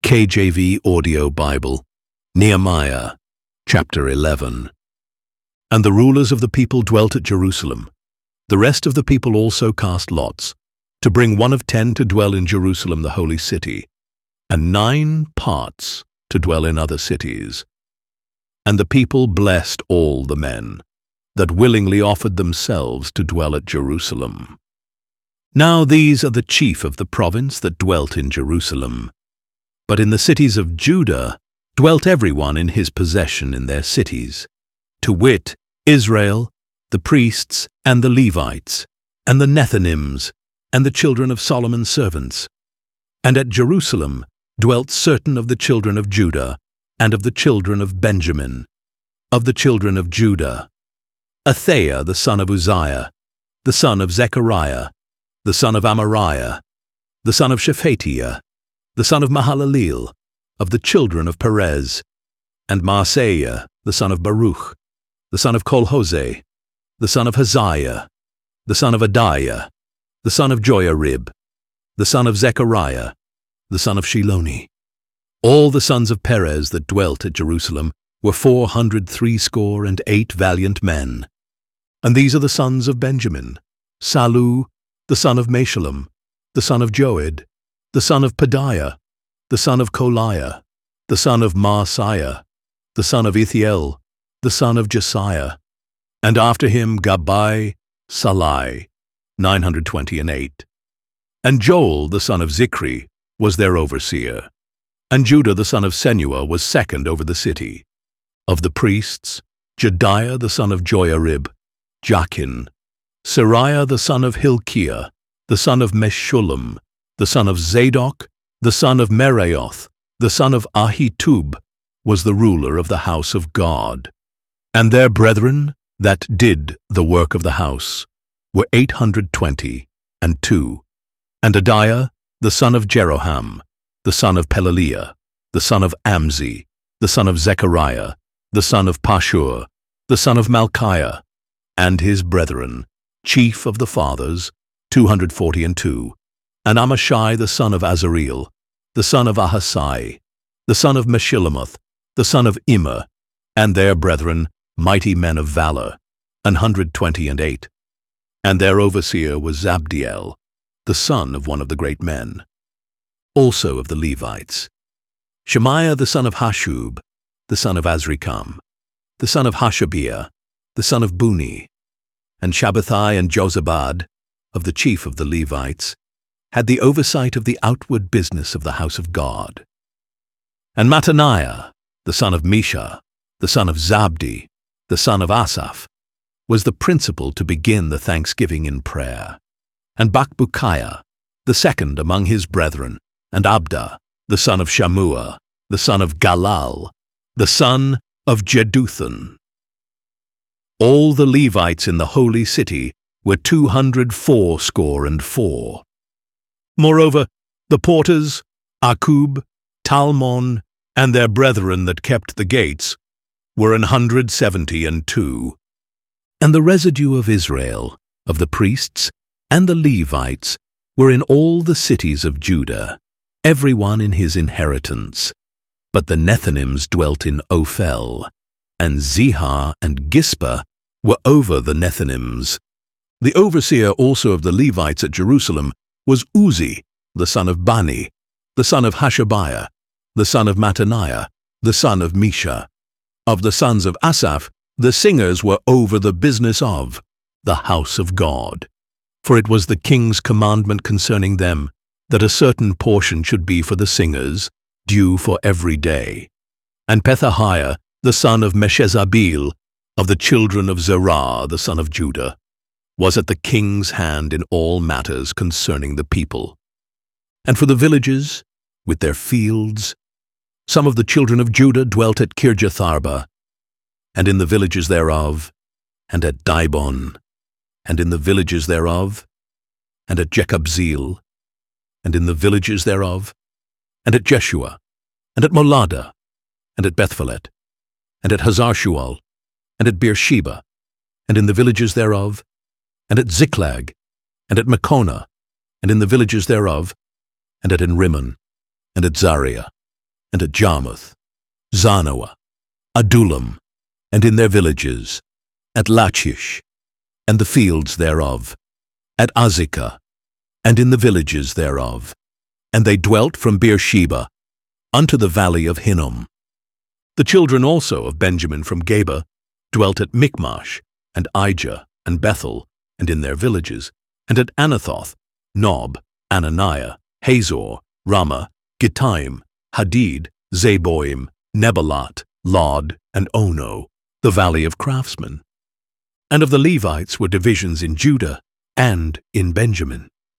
KJV Audio Bible, Nehemiah, chapter 11. And the rulers of the people dwelt at Jerusalem. The rest of the people also cast lots, to bring 1 of 10 to dwell in Jerusalem the holy city, and 9 parts to dwell in other cities. And the people blessed all the men that willingly offered themselves to dwell at Jerusalem. Now these are the chief of the province that dwelt in Jerusalem. But in the cities of Judah dwelt everyone in his possession in their cities, to wit, Israel, the priests, and the Levites, and the Nethinims, and the children of Solomon's servants. And at Jerusalem dwelt certain of the children of Judah, and of the children of Benjamin, of the children of Judah, Athaiah the son of Uzziah, the son of Zechariah, the son of Amariah, the son of Shephatiah, the son of Mahalaleel, of the children of Perez, and Maaseiah, the son of Baruch, the son of Kolhose, the son of Haziah, the son of Adaiah, the son of Joiarib, the son of Zechariah, the son of Shiloni. All the sons of Perez that dwelt at Jerusalem were 468 valiant men. And these are the sons of Benjamin: Sallu, the son of Meshullam, the son of Joed, the son of Pedaiah, the son of Koliah, the son of Maaseiah, the son of Ithiel, the son of Jesiah, and after him Gabbai, Salai, 928. And Joel the son of Zichri was their overseer, and Judah the son of Senua was second over the city. Of the priests, Jedaiah the son of Joiarib, Jachin, Sariah the son of Hilkiah, the son of Meshullam, the son of Zadok, the son of Meraioth, the son of Ahitub, was the ruler of the house of God. And their brethren that did the work of the house were 822. And Adaiah, the son of Jeroham, the son of Pelaliah, the son of Amzi, the son of Zechariah, the son of Pashur, the son of Malchiah, and his brethren, chief of the fathers, 242. And Amashai the son of Azareel, the son of Ahasai, the son of Meshillemoth, the son of Immer, and their brethren, mighty men of valor, 128. And their overseer was Zabdiel, the son of one of the great men. Also of the Levites, Shemaiah the son of Hashub, the son of Azrikam, the son of Hashabiah, the son of Buni, and Shabbathai and Jozabad, of the chief of the Levites, had the oversight of the outward business of the house of God. And Mattaniah, the son of Misha, the son of Zabdi, the son of Asaph, was the principal to begin the thanksgiving in prayer. And Bakbukiah, the second among his brethren, and Abda, the son of Shammua, the son of Galal, the son of Jeduthun. All the Levites in the holy city were 284. Moreover, the porters, Akub, Talmon, and their brethren that kept the gates, were 172. And the residue of Israel, of the priests, and the Levites, were in all the cities of Judah, every one in his inheritance. But the Nethinims dwelt in Ophel, and Zihah and Gispa were over the Nethinims. The overseer also of the Levites at Jerusalem was Uzi, the son of Bani, the son of Hashabiah, the son of Mattaniah, the son of Misha. Of the sons of Asaph, the singers were over the business of the house of God. For it was the king's commandment concerning them that a certain portion should be for the singers, due for every day. And Pethahiah, the son of Meshezabeel, of the children of Zerah, the son of Judah, was at the king's hand in all matters concerning the people. And for the villages, with their fields, some of the children of Judah dwelt at Kirjatharba, and in the villages thereof, and at Dibon, and in the villages thereof, and at Jekabzeel, and in the villages thereof, and at Jeshua, and at Molada, and at Bethphelet, and at Hazarshual, and at Beersheba, and in the villages thereof, and at Ziklag, and at Makona, and in the villages thereof, and at Enrimmon, and at Zaria, and at Jarmuth, Zanoah, Adullam, and in their villages, at Lachish, and the fields thereof, at Azekah, and in the villages thereof. And they dwelt from Beersheba unto the valley of Hinnom. The children also of Benjamin from Geba dwelt at Michmash, and Ijah, and Bethel, and in their villages, and at Anathoth, Nob, Ananiah, Hazor, Ramah, Gittaim, Hadid, Zeboim, Nebalat, Lod, and Ono, the valley of craftsmen. And of the Levites were divisions in Judah and in Benjamin.